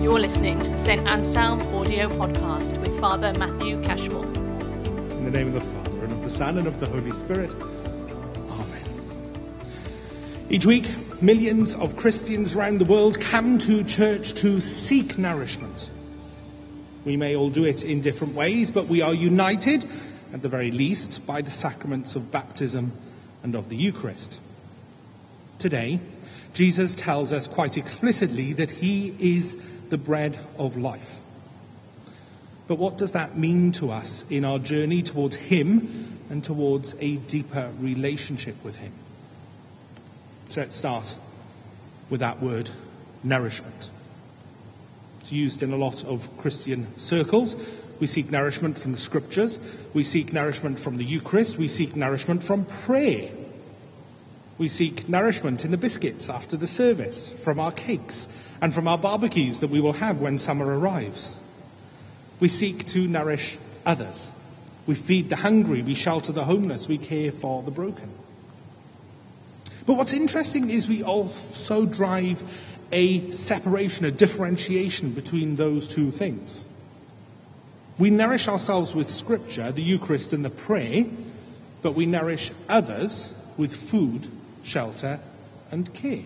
You're listening to the St Anselm audio podcast with Father Matthew Cashmore. In the name of the Father, and of the Son, and of the Holy Spirit. Amen. Each week, millions of Christians around the world come to church to seek nourishment. We may all do it in different ways, but we are united, at the very least, by the sacraments of baptism and of the Eucharist. Today, Jesus tells us quite explicitly that he is the bread of life. But what does that mean to us in our journey towards him and towards a deeper relationship with him? So let's start with that word, nourishment. It's used in a lot of Christian circles. We seek nourishment from the scriptures. We seek nourishment from the Eucharist. We seek nourishment from prayer. We seek nourishment in the biscuits after the service, from our cakes, and from our barbecues that we will have when summer arrives. We seek to nourish others. We feed the hungry, we shelter the homeless, we care for the broken. But what's interesting is we also drive a separation, a differentiation between those two things. We nourish ourselves with scripture, the Eucharist and the prayer, but we nourish others with food, shelter and care.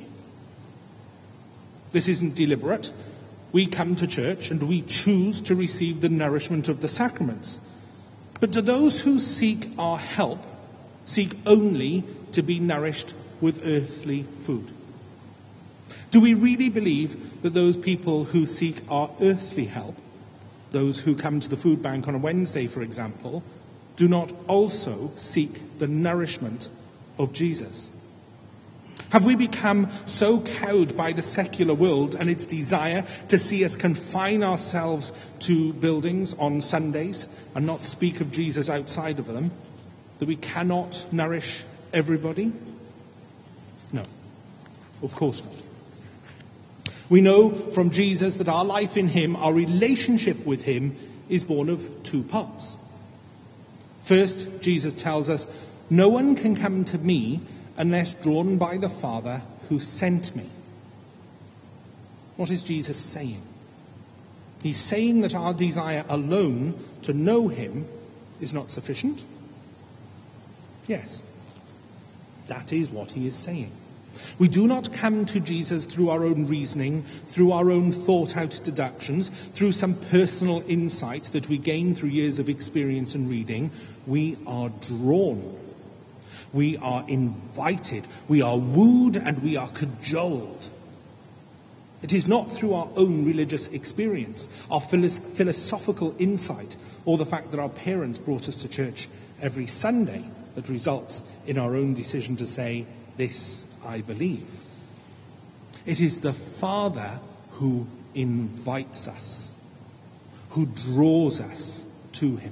This isn't deliberate. We come to church and we choose to receive the nourishment of the sacraments. But do those who seek our help seek only to be nourished with earthly food? Do we really believe that those people who seek our earthly help, those who come to the food bank on a Wednesday, for example, do not also seek the nourishment of Jesus? Have we become so cowed by the secular world and its desire to see us confine ourselves to buildings on Sundays and not speak of Jesus outside of them, that we cannot nourish everybody? No, of course not. We know from Jesus that our life in him, our relationship with him, is born of two parts. First, Jesus tells us, "No one can come to me unless drawn by the Father who sent me." What is Jesus saying? He's saying that our desire alone to know him is not sufficient? Yes, that is what he is saying. We do not come to Jesus through our own reasoning, through our own thought-out deductions, through some personal insight that we gain through years of experience and reading. We are drawn. We are invited, we are wooed, and we are cajoled. It is not through our own religious experience, our philosophical insight, or the fact that our parents brought us to church every Sunday that results in our own decision to say, "This I believe." It is the Father who invites us, who draws us to him.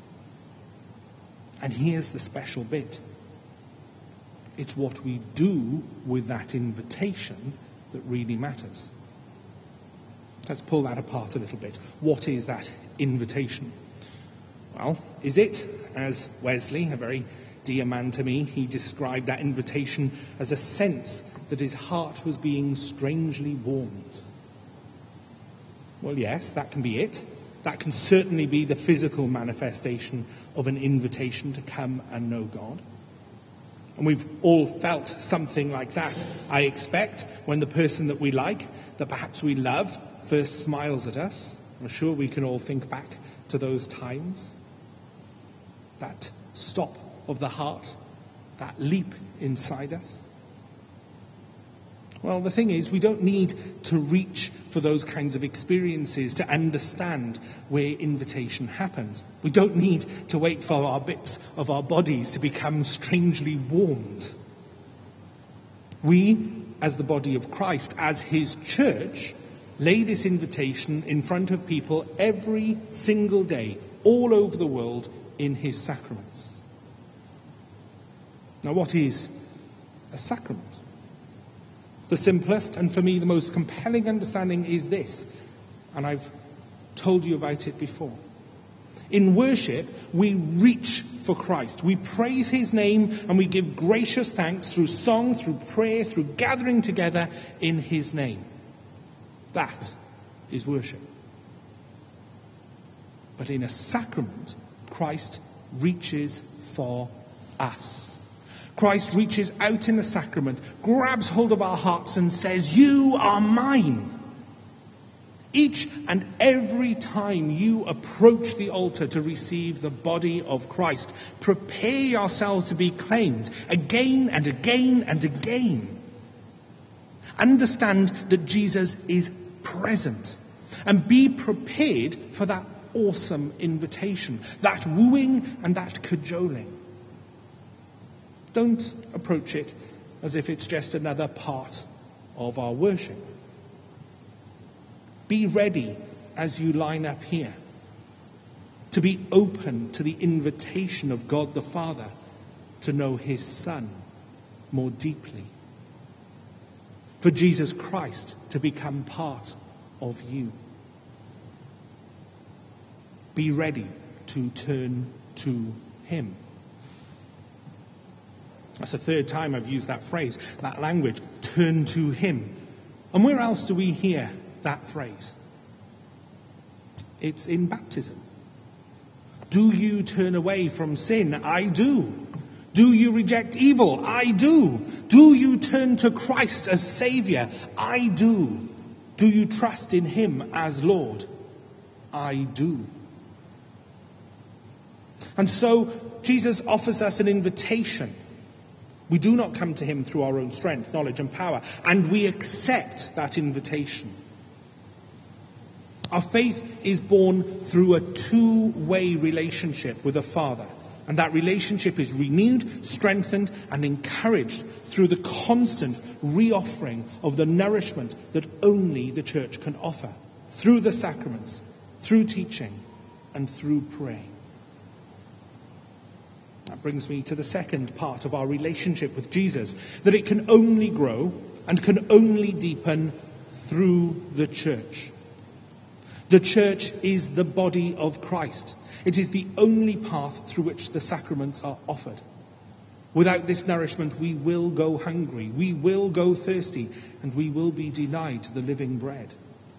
And here's the special bit. It's what we do with that invitation that really matters. Let's pull that apart a little bit. What is that invitation? Well, is it, as Wesley, a very dear man to me, he described that invitation as a sense that his heart was being strangely warmed? Well, yes, that can be it. That can certainly be the physical manifestation of an invitation to come and know God. And we've all felt something like that, I expect, when the person that we like, that perhaps we love, first smiles at us. I'm sure we can all think back to those times. That stop of the heart, that leap inside us. Well, the thing is, we don't need to reach for those kinds of experiences to understand where invitation happens. We don't need to wait for our bits of our bodies to become strangely warmed. We, as the body of Christ, as his church, lay this invitation in front of people every single day, all over the world, in his sacraments. Now, what is a sacrament? The simplest and for me the most compelling understanding is this, and I've told you about it before. In worship, we reach for Christ. We praise his name and we give gracious thanks through song, through prayer, through gathering together in his name. That is worship. But in a sacrament, Christ reaches for us. Christ reaches out in the sacrament, grabs hold of our hearts and says, "You are mine." Each and every time you approach the altar to receive the body of Christ, prepare yourselves to be claimed again and again and again. Understand that Jesus is present and be prepared for that awesome invitation, that wooing and that cajoling. Don't approach it as if it's just another part of our worship. Be ready as you line up here to be open to the invitation of God the Father to know his Son more deeply. For Jesus Christ to become part of you. Be ready to turn to him. That's the third time I've used that phrase, that language, turn to him. And where else do we hear that phrase? It's in baptism. Do you turn away from sin? I do. Do you reject evil? I do. Do you turn to Christ as Saviour? I do. Do you trust in him as Lord? I do. And so Jesus offers us an invitation. We do not come to him through our own strength, knowledge and power, and we accept that invitation. Our faith is born through a two-way relationship with the Father, and that relationship is renewed, strengthened, and encouraged through the constant reoffering of the nourishment that only the church can offer, through the sacraments, through teaching, and through prayer. That brings me to the second part of our relationship with Jesus, that it can only grow and can only deepen through the church. The church is the body of Christ. It is the only path through which the sacraments are offered. Without this nourishment, we will go hungry, we will go thirsty, and we will be denied the living bread.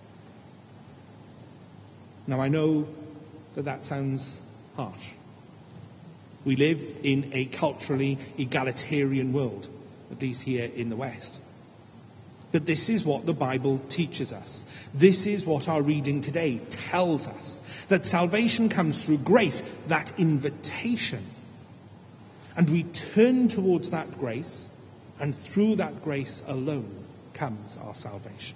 Now, I know that sounds harsh. We live in a culturally egalitarian world, at least here in the West. But this is what the Bible teaches us. This is what our reading today tells us. That salvation comes through grace, that invitation. And we turn towards that grace, and through that grace alone comes our salvation.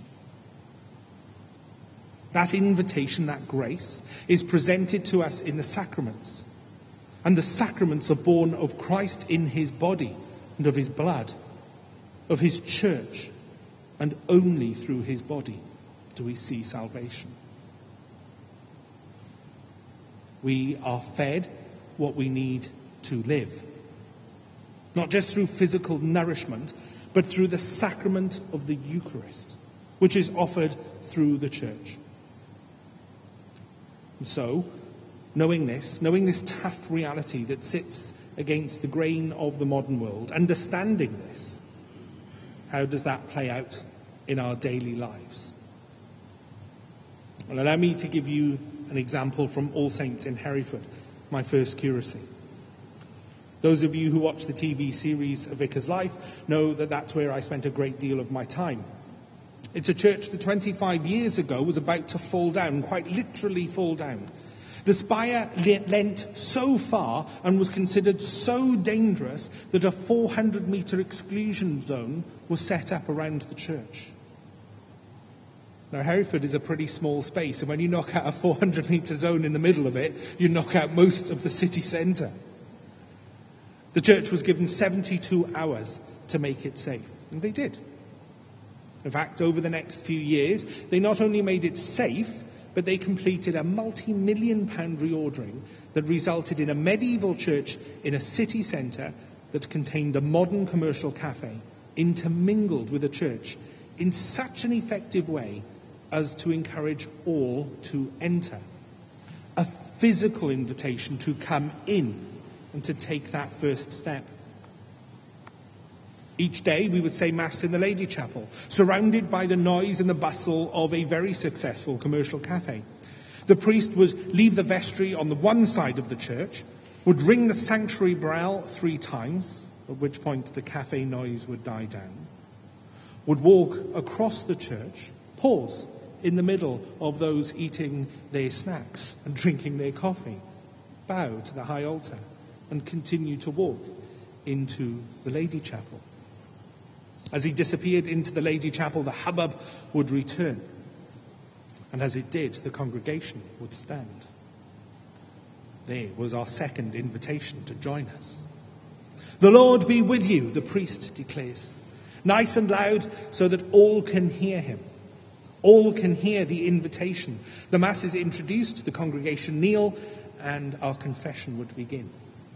That invitation, that grace, is presented to us in the sacraments. And the sacraments are born of Christ in his body and of his blood, of his church, and only through his body do we see salvation. We are fed what we need to live, not just through physical nourishment, but through the sacrament of the Eucharist, which is offered through the church. And so, knowing this tough reality that sits against the grain of the modern world, understanding this, how does that play out in our daily lives? Well, allow me to give you an example from All Saints in Hereford, my first curacy. Those of you who watch the TV series A Vicar's Life know that that's where I spent a great deal of my time. It's a church that 25 years ago was about to fall down, quite literally fall down. The spire leant so far and was considered so dangerous that a 400-metre exclusion zone was set up around the church. Now, Hereford is a pretty small space, and when you knock out a 400-metre zone in the middle of it, you knock out most of the city centre. The church was given 72 hours to make it safe, and they did. In fact, over the next few years, they not only made it safe, but they completed a multi-million-pound reordering that resulted in a medieval church in a city centre that contained a modern commercial cafe, intermingled with a church in such an effective way as to encourage all to enter. A physical invitation to come in and to take that first step. Each day we would say Mass in the Lady Chapel, surrounded by the noise and the bustle of a very successful commercial cafe. The priest would leave the vestry on the one side of the church, would ring the sanctuary bell 3 times, at which point the cafe noise would die down, would walk across the church, pause in the middle of those eating their snacks and drinking their coffee, bow to the high altar, and continue to walk into the Lady Chapel. As he disappeared into the Lady Chapel, the hubbub would return. And as it did, the congregation would stand. There was our second invitation to join us. "The Lord be with you," the priest declares, nice and loud so that all can hear him. All can hear the invitation. The Mass is introduced, the congregation kneel, and our confession would begin.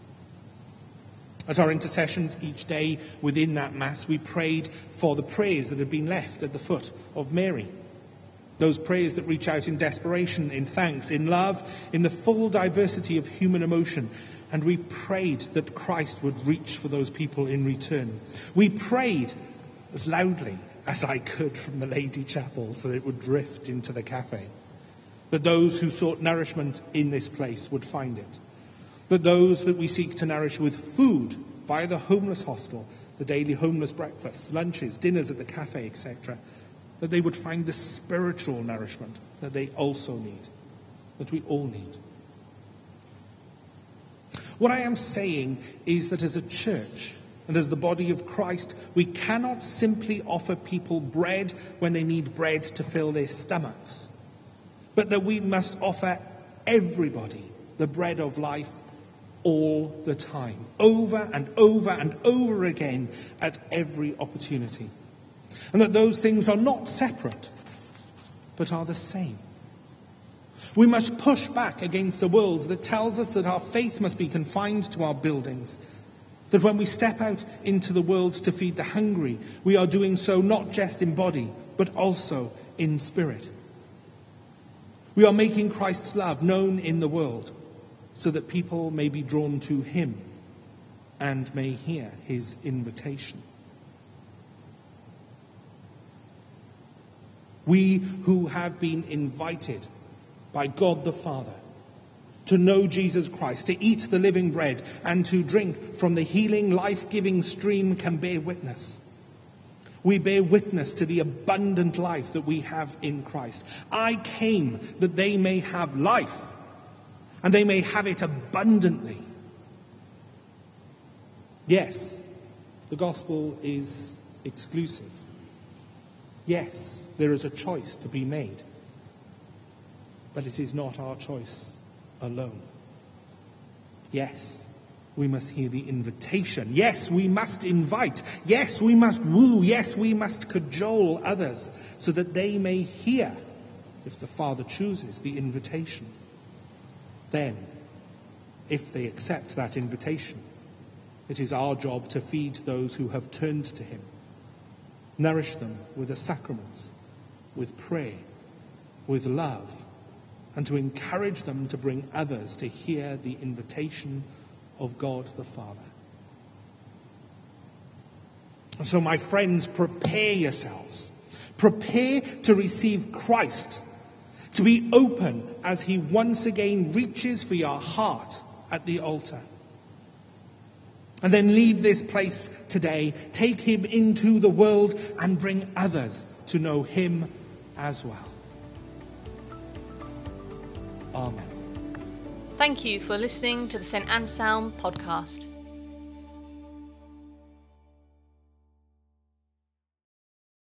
At our intercessions each day within that Mass, we prayed for the prayers that had been left at the foot of Mary. Those prayers that reach out in desperation, in thanks, in love, in the full diversity of human emotion. And we prayed that Christ would reach for those people in return. We prayed as loudly as I could from the Lady Chapel so that it would drift into the cafe. That those who sought nourishment in this place would find it. That those that we seek to nourish with food via the homeless hostel, the daily homeless breakfasts, lunches, dinners at the cafe, etc., that they would find the spiritual nourishment that they also need, that we all need. What I am saying is that as a church and as the body of Christ, we cannot simply offer people bread when they need bread to fill their stomachs, but that we must offer everybody the bread of life all the time, over and over and over again at every opportunity. And that those things are not separate, but are the same. We must push back against a world that tells us that our faith must be confined to our buildings, that when we step out into the world to feed the hungry, we are doing so not just in body, but also in spirit. We are making Christ's love known in the world, so that people may be drawn to him and may hear his invitation. We who have been invited by God the Father to know Jesus Christ, to eat the living bread and to drink from the healing, life-giving stream can bear witness. We bear witness to the abundant life that we have in Christ. I came that they may have life, and they may have it abundantly. Yes, the gospel is exclusive. Yes, there is a choice to be made. But it is not our choice alone. Yes, we must hear the invitation. Yes, we must invite. Yes, we must woo. Yes, we must cajole others so that they may hear, if the Father chooses, the invitation. Then, if they accept that invitation, it is our job to feed those who have turned to him, nourish them with the sacraments, with prayer, with love, and to encourage them to bring others to hear the invitation of God the Father. And so, my friends, prepare yourselves. Prepare to receive Christ, to be open as he once again reaches for your heart at the altar. And then leave this place today, take him into the world and bring others to know him as well. Amen. Thank you for listening to the St. Anselm podcast.